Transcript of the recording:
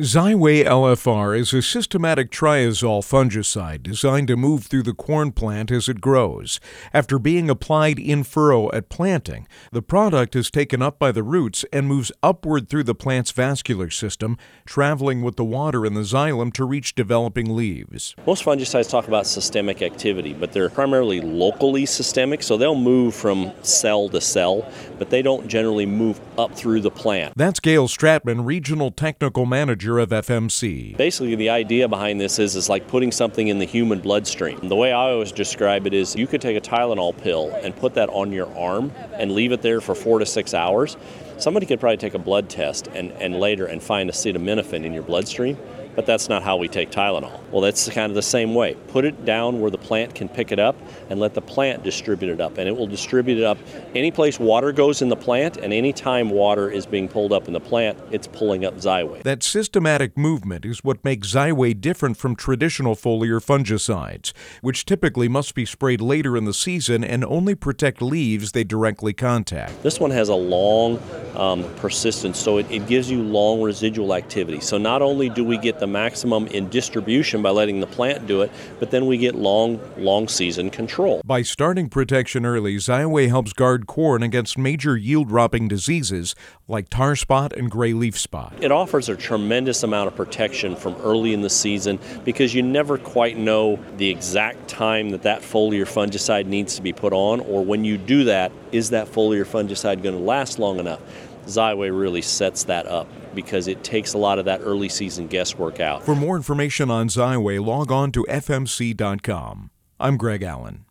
Xyway LFR is a systematic triazole fungicide designed to move through the corn plant as it grows. After being applied in furrow at planting, the product is taken up by the roots and moves upward through the plant's vascular system, traveling with the water in the xylem to reach developing leaves. Most fungicides talk about systemic activity, but they're primarily locally systemic, so they'll move from cell to cell, but they don't generally move up through the plant. That's Gail Stratman, Regional Technical Manager of FMC. Basically, the idea behind this is like putting something in the human bloodstream. The way I always describe it is you could take a Tylenol pill and put that on your arm and leave it there for 4 to 6 hours. Somebody could probably take a blood test and later and find acetaminophen in your bloodstream, but that's not how we take Tylenol. Well, that's kind of the same way. Put it down where the plant can pick it up and let the plant distribute it up, and it will distribute it up any place water goes in the plant, and any time water is being pulled up in the plant, it's pulling up Xyway. That systematic movement is what makes Xyway different from traditional foliar fungicides, which typically must be sprayed later in the season and only protect leaves they directly contact. This one has a long persistence, so it gives you long residual activity. So not only do we get the maximum in distribution by letting the plant do it, but then we get long season control. By starting protection early, Xyway helps guard corn against major yield-dropping diseases like tar spot and gray leaf spot. It offers a tremendous amount of protection from early in the season because you never quite know the exact time that foliar fungicide needs to be put on, or when you do that, is that foliar fungicide going to last long enough? Xyway really sets that up because it takes a lot of that early season guesswork out. For more information on Xyway, log on to fmc.com. I'm Greg Allen.